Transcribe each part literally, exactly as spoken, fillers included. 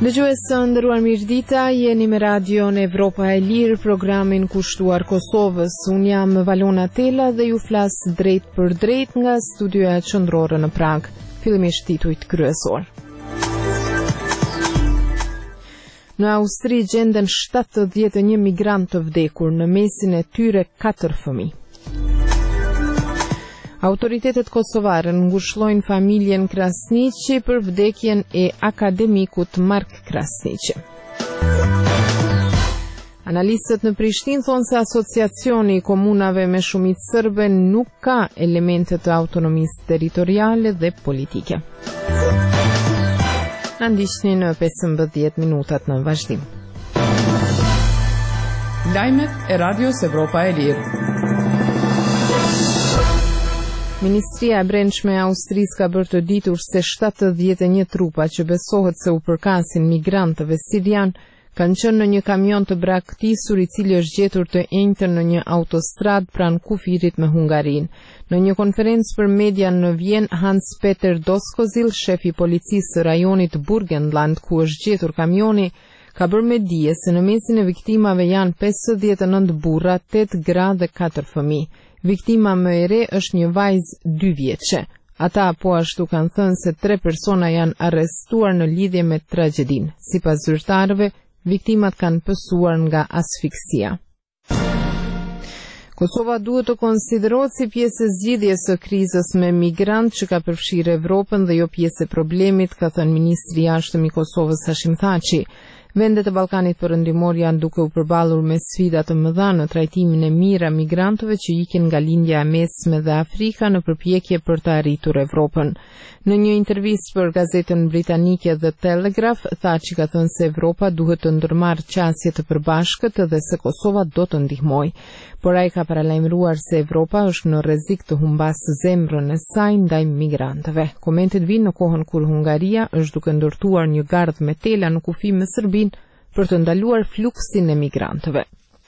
Dëgjues së nderuar mirëdita, jeni me radion Evropa e Lirë, programin kushtuar Kosovës. Unë jam Valona Tela dhe ju flas drejt për drejt nga studioja qendrore në Prag. Fillimisht titujt kryesor. Në Austri gjenden shtatëdhjetë e një migrantë të vdekur, në mesin e tyre katër fëmijë. Autoritetet kosovare ngushëllojnë familjen Krasniqi për vdekjen e akademikut Mark Krasniqi. Analistët në Prishtinë thonë se asociacioni i komunave me shumicë serbe nuk ka elemente të autonomisë territoriale dhe politike. Na ndiqni në pesëmbëdhjetë minutat në vazhdim. Lajmet e Radios Evropa e Lirë. Ministria e Brendshme e Austrisë ka bërë të ditur se shtatëdhjetë e një trupa që besohet se u përkasin migrantëve sirian kanë qenë në një kamion të braktisur i cili është gjetur të enjtër në një autostrad pranë kufirit me Hungarinë. Në një konferencë për media në Vjen, Hans Peter Doskozil, shefi i policisë së rajonit Burgenland ku është gjetur kamioni, ka bërë me dije se në mesin e viktimave janë pesëdhjetë e nëntë burra, tetë gra dhe katër fëmijë. Viktima më e re është një vajzë dy vjeçe. Ata po ashtu kanë thënë se tre persona janë arrestuar në lidhje me tragjedinë. Sipas zyrtarëve, viktimat kanë pësuar nga asfiksia. Kosova duhet të konsiderohet si pjesë e zgjidhjes së krizës me migrantë që ka përfshirë Evropën dhe jo pjesë e problemit, ka thënë ministri i jashtëm i Kosovës Hashim Thaçi. Vendet e Ballkanit Perëndimor janë duke u përballur me sfida të mëdha në trajtimin e mirë a migrantëve që ikin nga lindja e mesme dhe Afrika në përpjekje për të arritur Evropën. Në një intervistë për gazetën britanike The Telegraph, Thaçi ka thënë se Evropa duhet të ndërmarrë qasje të përbashkët dhe se Kosova do të ndihmojë. Por ai ka paralajmëruar se Evropa është në rrezik të humbasë zemrën e saj ndaj migrantëve. Komentet vinë në kohën kur Hungaria është duke ndërtuar një gardh me tela në kufi me Serbinë për të ndaluar fluksin e migrantëve.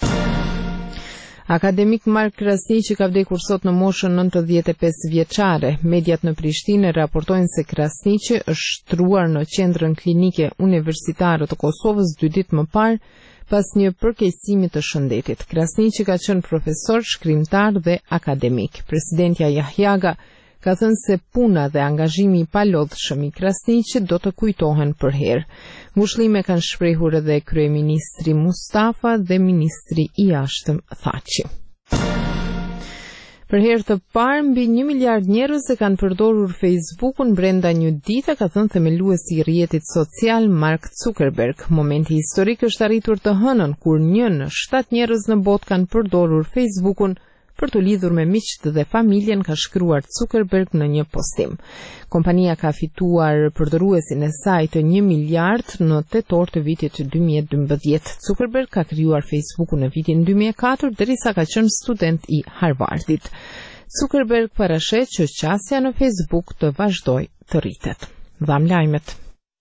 Akademik Mark Krasniqi ka vdekur sot në moshën nëntëdhjetë e pesë vjeçare. Mediat në Prishtinë raportojnë se Krasniqi është shtruar në qendrën klinike universitare të Kosovës dy ditë më parë pas një përkeqësimi të shëndetit. Krasniqi ka qenë profesor, shkrimtar dhe akademik. Presidentja Jahjaga ka thënë se puna dhe angazhimi i palodhshëm i Krasniqit do të kujtohen për herë. Ngushëllime kanë shprehur edhe kryeministri Mustafa dhe ministri i jashtëm Thaçi. Për herë të parë, mbi një miliard njerëz e kanë përdorur Facebook-un brenda një dite, ka thënë themeluesi i rrjetit social Mark Zuckerberg. Momenti historik është arritur të hënën kur një në shtatë njerëz në botë kanë përdorur Facebook-un për të lidhur me miqtë dhe familjen, ka shkruar Zuckerberg në një postim. Kompania ka fituar përdoruesin e saj të një miliard në tetor të vitit dy mijë e dymbëdhjetë. Zuckerberg ka krijuar Facebook-un në vitin dy mijë e katër derisa ka qenë student i Harvardit. Zuckerberg parashet që qasja në Facebook të vazhdoj të rritet. Dham lajmet.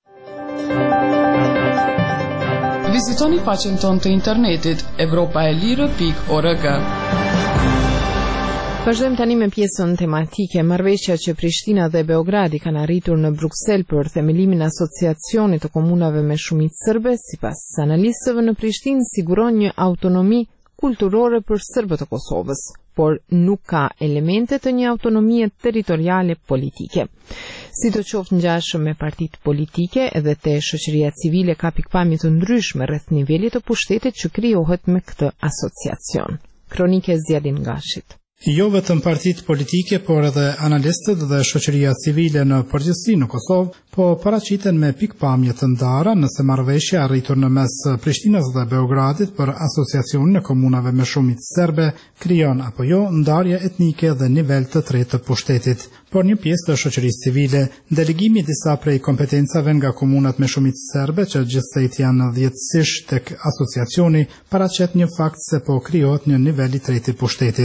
Vizitoni faqen tonë të internetit evropa e lirë pikë org. Vazhdojmë tani me pjesën tematike. Marrëveshja që Prishtina dhe Beogradi kanë arritur në Bruksel për themelimin e asociacionit të komunave me shumicë serbe, sipas analistëve në Prishtinë siguron një autonomi kulturore për serbët e Kosovës, por nuk ka elemente të një autonomie territoriale politike. Si të qoftë ngjashëm me partitë politike, edhe te shoqëria civile ka pikpamje të ndryshme rreth nivelit të pushtetit që krijohet me këtë asociacion. Kronike Zjadin Gashit. Jo vetëm partitë politike, por edhe analistët dhe shoqëria civile në përgjithësi në Kosovë, po paraqiten me pikpamje të ndara nëse marrëveshja arritur në mes Prishtinës dhe Beogradit për asociacionin e komunave me shumicë serbe krijon apo jo ndarje etnike dhe nivel të tretë të pushtetit. Por një pjesë të shoqërisë civile, delegimi disa prej kompetencave nga komunat me shumicë serbe që gjithsejt janë dhjetësisht tek asociacioni, paraqet një fakt se po krijohet një nivel i tretë i pushtetit.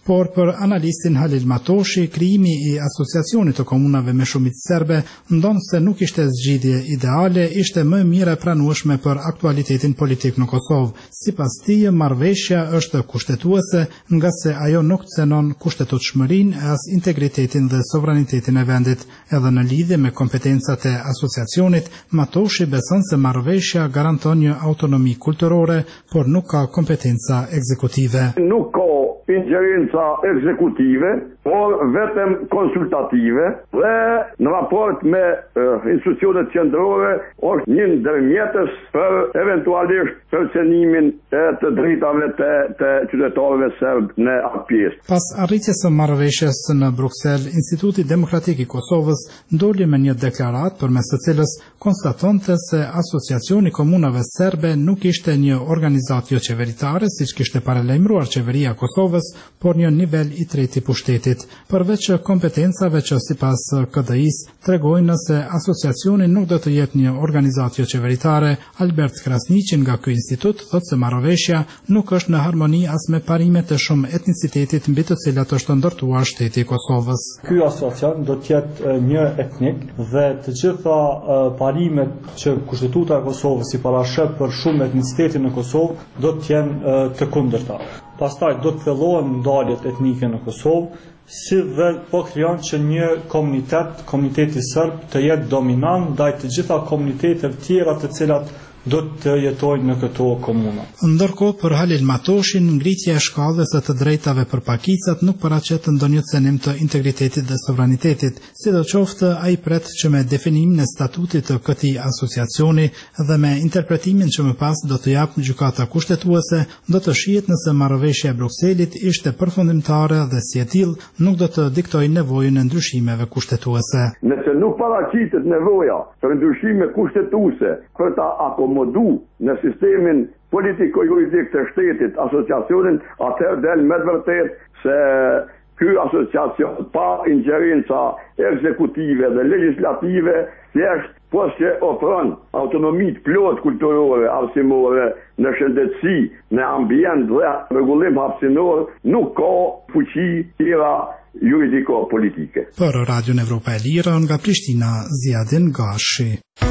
por për analistin Halil Matoshi, krijimi i asociacionit të komunave me shumicë serbe ndonë se nuk ishte zgjidhje ideale, ishte më mirë e pranueshme për aktualitetin politik në Kosovë. Sipas tij, marrëveshja është kushtetuese, nga se ajo nuk cënon kushtetutshmërinë e as integritetin dhe sovranitetin e vendit. Edhe në lidhje me kompetencat e asociacionit, Matoshi beson se marrëveshja garanton një autonomi kulturore, por nuk ka kompetenca ekzekutive. Nuk ka ingjerenca ekzekutive, por vetëm konsultative dhe në raport me uh, institucionet qendrore është një ndërmjetës për eventualisht përcenimin e të drejtave të, të qytetarëve serb në atë pjesë. Pas arritjes së marrëveshjes në Bruksel, Instituti Demokratik i Kosovës doli me një deklarat përmes së cilës konstatonte se Asociacioni i Komunave Serbe nuk ishte një organizatë jo qeveritare, siç kishte paralajmëruar qeveria e Kosovës, por një nivel i tretë i pushtetit. Përveç kompetencave që sipas K D I-s tregojnë se asociacioni nuk do të jetë një organizatë jo qeveritare, Albert Krasniqi nga ky institut thotë se marrëveshja nuk është në harmoni as me parimet e shumë etnicitetit mbi të cilat është ndërtuar shteti i Kosovës. Ky asociacion do të jetë një etnik dhe të gjitha parimet që Kushtetuta e Kosovës i parashep për shumë etnicitetin në Kosovë do të jenë të kundërta. Pastaj do të thellohen ndaljet etnike në Kosovë, si dhe po krijon që një komunitet, komuniteti serb, të jetë dominant ndaj të gjitha komuniteteve tjera të cilat do të jetojnë në këto komuna. Ndërkohë, për Halil Matoshin, ngritja e shkallës së të drejtave për pakicat nuk paraqet ndonjë cenim të integritetit dhe sovranitetit, sidoqoftë ai pret që me definimin e statutit të këtij asociacioni dhe me interpretimin që më pas do të japë gjykata kushtetuese, do të shihet nëse marrëveshja e Brukselit ishte përfundimtare dhe si e tillë nuk do të diktojë nevojën e ndryshimeve kushtetuese. Nëse nuk paraqitet nevoja për ndryshime kushtetuese për ta akomodu në sistemin politiko-juridik të shtetit asociacionin, atëherë del me të vërtet se ky asociacion pa ingjerenca ekzekutive dhe legislative thjesht po që ofron autonomit plot kulturore, arsimore, në shëndetësi, në ambient dhe rregullim hapësinor, nuk ka fuqi tjera juridiko-politike. Për Radion Evropa e Lirë, nga Prishtina, Ziadin Gashi.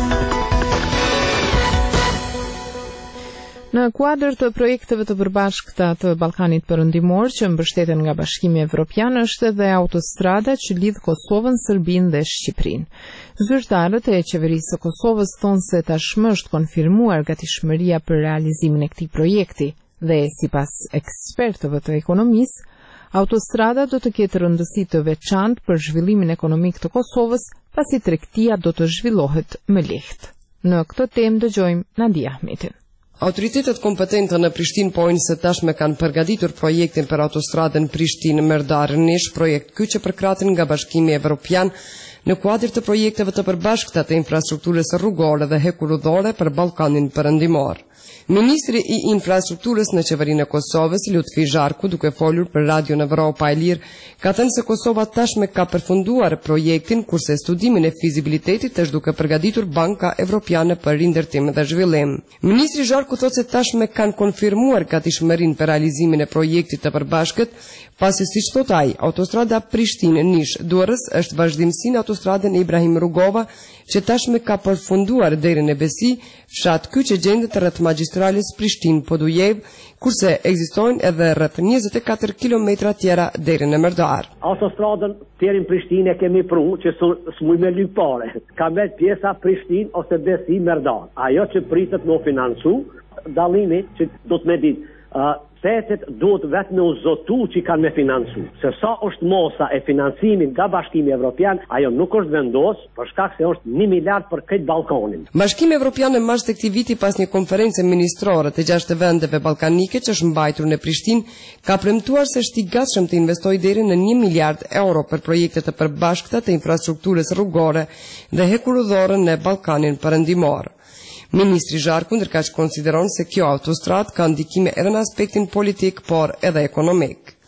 Në kuadër të projekteve të përbashkëta të Ballkanit Perëndimor që mbështeten nga Bashkimi Evropian është edhe autostrada që lidh Kosovën, Serbinë dhe Shqipërinë. Zyrtarët e qeverisë së Kosovës thonë se tashmë është konfirmuar gatishmëria për realizimin e këtij projekti dhe sipas ekspertëve të ekonomisë, autostrada do të ketë rëndësi të veçantë për zhvillimin ekonomik të Kosovës, pasi tregtia do të zhvillohet më lehtë. Në këtë temë dëgjojmë Nadia Ahmetin. Autoritetet kompetente në Prishtinë pojnë se tashme kanë përgatitur projektin për autostradën Prishtinë-Merdar-Nish, projekt ky që përkraten nga Bashkimi Evropian në kuadër të projekteve të përbashkëta të infrastrukturës rrugore dhe hekurudhore për Ballkanin Perëndimor. Ministri i infrastrukturës në qeverinë e Kosovës, Lutfi Zharku, duke folur për Radion Evropa e Lirë, ka thënë se Kosova tashme ka përfunduar projektin, kurse studimin e fizibilitetit është duke përgatitur Banka Evropiane për Rindërtim dhe Zhvillim. Ministri Zharku thotë se tashme kanë konfirmuar gatishmërinë për realizimin e projektit të përbashkët, pasi siç thot ai, autostrada Prishtinë-Nish-Durrës është vazhdimsi në autostradën e Ibrahim Rugova, që tashme ka përfunduar deri në Besi, fshat ky që gjendet rreth magjistrales Prishtinë-Podujev, kurse ekzistojnë edhe rreth njëzet e katër kilometra tjera deri në Merdar. Autostradën deri në Prishtinë e kemi pru që s'muj me lyp pare. Ka mbet pjesa Prishtinë ose Besi-Merdar. Ajo që pritet me financu, dallimi që do të më ditë, uh, shtetet duhet vetë me u zotu që kanë me financu. Se sa është mosa e financimin nga Bashkimi Evropian, ajo nuk është vendos, për shkak se është një miliard për këtë Ballkanin. Bashkimi Evropian në mars të këtij viti, pas një konference ministrore të gjashtë vendeve ballkanike që është mbajtur në Prishtinë, ka premtuar se është i gatshëm të investojë deri në një miliard euro për projekte të përbashkëta të infrastrukturës rrugore dhe hekurudhore në Ballkanin Perëndimor. Ministri Zharku ndërkaq konsideron se kjo autostradë ka ndikime edhe në aspektin politik, por edhe ekonomik.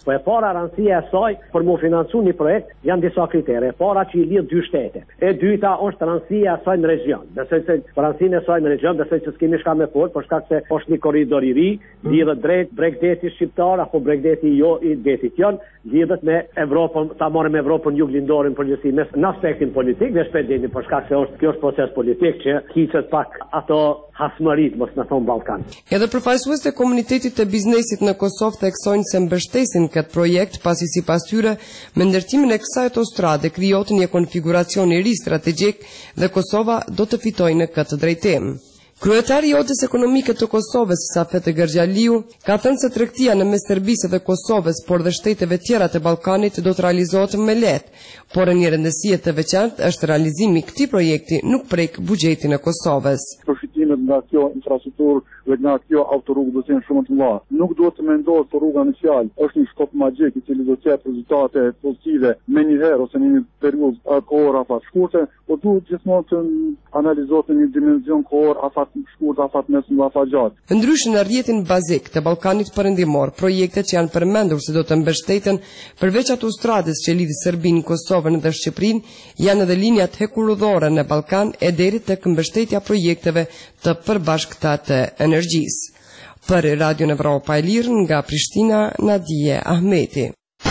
Po e para rëndësia e saj për mu financu një projekt janë disa kritere. E para që i lidh dy shtete. E dyta është rëndësia e saj në region. Besoj se rëndësinë e saj në region, besoj se s'kemi shka me fol, për shkak se është një korridor i ri, lidhet drejt Bregdeti shqiptar apo Bregdeti jo i detit jon, lidhet me Evropën, ta marrim Evropën juglindore në përgjithësi në aspektin politik, dhe shpejt dini për shkak se është kjo është proces politik që hiqet pak ato hasmërit, mos në thonë Ballkan. Edhe përfaqësuesit e komunitetit të biznesit në Kosovë theksojnë se mbështesin këtë projekt, pasi sipas tyre me ndërtimin e kësaj autostrade krijohet një konfiguracion i ri strategjik dhe Kosova do të fitojë në këtë drejtim. Kryetari i Odës Ekonomike të Kosovës, Safet Gergjaliu, ka thënë se tregtia në mes Serbisë dhe Kosovës, por dhe shteteve tjera të Ballkanit do të realizohet me lehtë, por një rëndësie të veçantë është realizimi i këtij projekti nuk prek buxhetin e Kosovës. Përfitimet nga kjo infrastrukturë dhe nga kjo autorrugë do të jenë shumë të mëdha. Nuk duhet të mendohet se rruga në fjalë është një shkop magjik i cili do të jap rezultate pozitive me një herë ose në një periudhë kohore afat shkurte, por duhet gjithmonë të analizohet në një dimension kohor afat shkurt, afat mesëm dhe afat gjatë. Ndryshe në rrjetin bazik të Ballkanit Perëndimor, projektet që janë përmendur se do të mbështeten përveç autostradës që lidh Serbinë, Kosovën dhe Shqipërinë, janë edhe linjat hekurudhore në Ballkan e deri tek mbështetja projekteve të përbashkëta të energjisë. Për Radio Evropa e Lirë nga Prishtina, Nadije Ahmeti.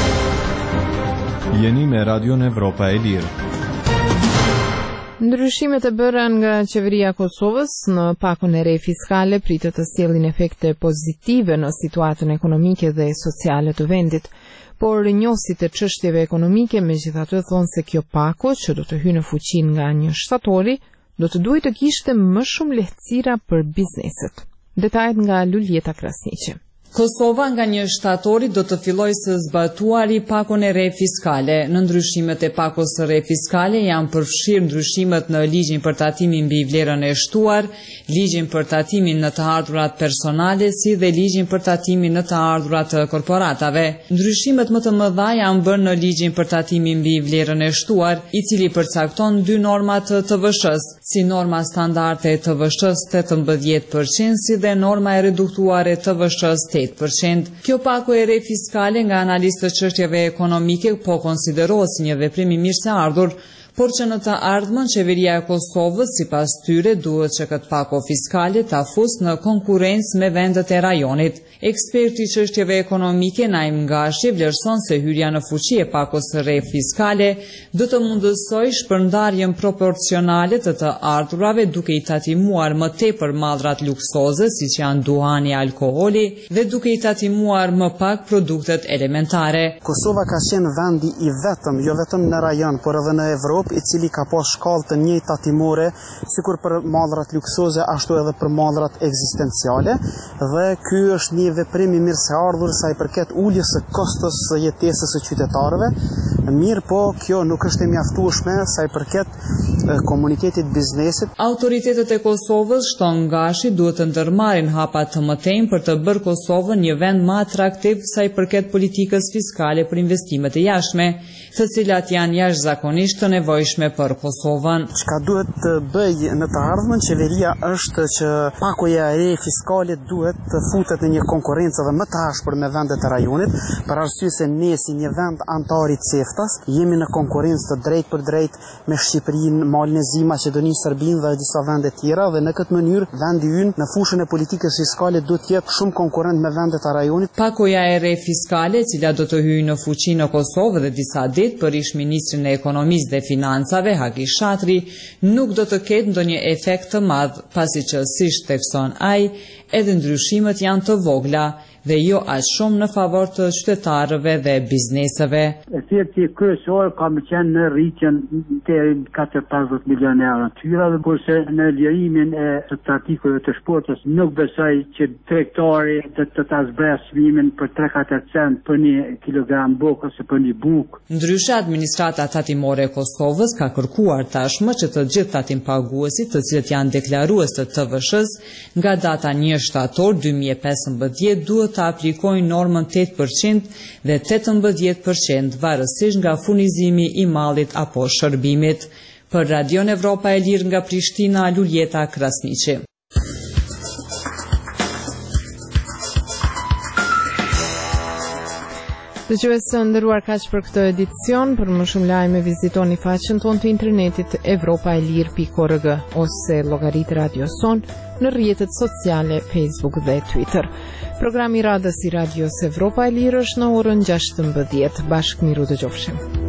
Jeni me Radio Evropa e Lirë. Ndryshimet e bëra nga qeveria e Kosovës në pakun e re fiskale pritet të sjellin efekte pozitive në situatën ekonomike dhe sociale të vendit, por njohësit e çështjeve ekonomike megjithatë thonë se kjo pako që do të hyjë në fuqi nga një shtatori do të duhet të kishte më shumë lehtësira për bizneset. Detajet nga Luljeta Krasniqi. Kosova nga një shtatori do të filloj së zbatuari pakon e re fiskale. Në ndryshimet e pakos së re fiskale janë përfshirë ndryshimet në ligjin për tatimin mbi vlerën e shtuar, ligjin për tatimin në të ardhurat personale, si dhe ligjin për tatimin në të ardhurat të korporatave. Ndryshimet më të mëdha janë bërë në ligjin për tatimin mbi vlerën e shtuar, i cili përcakton dy norma të T V S-s, si norma standarde e T V S-s tetëmbëdhjetë përqind, si dhe norma e reduktuare T V S-s tetëmbëdhjetë përqind. Kjo pako e re fiskale nga analistët të çështjeve ekonomike po konsiderohet si një veprim i mirëseardhur, por që në të ardhmen qeveria e Kosovës sipas tyre duhet që këtë pako fiskale ta fusë në konkurrencë me vendet e rajonit. Eksperti i çështjeve ekonomike Naim Gashi vlerëson se hyrja në fuqi e pakos së re fiskale do të mundësoj shpërndarjen proporcionale të të ardhurave duke i tatimuar më tepër mallrat luksoze siç janë duhani e alkooli dhe duke i tatimuar më pak produktet elementare. Kosova ka qenë vendi i vetëm, jo vetëm në rajon, por edhe në Evropë, i cili ka pas shkallë të njëjtë tatimore, sikur për mallrat luksoze ashtu edhe për mallrat ekzistenciale, dhe ky është një veprim i mirëseardhur sa i përket uljes së kostos së jetesës së qytetarëve. Mirë, po kjo nuk është e mjaftueshme sa i përket e, komunitetit biznesit. Autoritetet e Kosovës, shton Gashi, duhet të ndërmarrin hapa të mëtejnë për të bërë Kosovën një vend më atraktiv sa i përket politikës fiskale për investimet e jashtme, të cilat janë jashtëzakonisht të nevojshme për Kosovën. Çka duhet të bëj në të ardhmen qeveria është që pakoja e re fiskale duhet të futet në një konkurrencë dhe më të ashpër me vendet e rajonit, për arsye se ne si një vend antar i CEFTA-s jemi në konkurrencë të drejtë për drejtë me Shqipërinë, Malnezinë, Maqedoninë, Serbinë dhe disa vende tjera, dhe në këtë mënyrë vendi ynë në fushën e politikës fiskale duhet të jetë shumë konkurrent me vendet e rajonit. Pakoja e re fiskale, e cila do të hyjë në fuqi në Kosovë dhe disa ditë për ish ministrin e ekonomisë dhe financave Haki Shatri, nuk do të ketë ndonjë efekt të madh, pasi që siç thekson ai, edhe ndryshimet janë të vogla dhe jo aq shumë në favor të qytetarëve dhe bizneseve. Efekti kryesor ka më qenë në rritjen deri katër pesëdhjetë milionë euro tyra, dhe kurse në lirimin e të trafikut të shportës nuk besoj që tregtari të të ta zbresë çmimin për tre katër cent për një kilogram bukë ose për një bukë. Ndryshe, administrata tatimore e Kosovës ka kërkuar tashmë që të gjithë tatim-paguesit, të cilët janë deklarues të T V S-s, nga data një shtator dy mijë e pesëmbëdhjetë duhet të aplikojnë normën tetë përqind dhe tetëmbëdhjetë përqind varësisht nga furnizimi i mallit apo shërbimit. Për Radio Evropa e Lirë nga Prishtina, Luljeta Krasniqi. Dëgjues të nderuar, kaq për këtë edicion. Për më shumë lajme vizitoni faqen tonë të internetit evropa e lirë pikë org ose llogaritë Radio Son në rrjetet sociale Facebook dhe Twitter. Programi radhës i Radios Evropa e Lirë është në orën gjashtëmbëdhjetë. Bashkë miru dëgjofshim.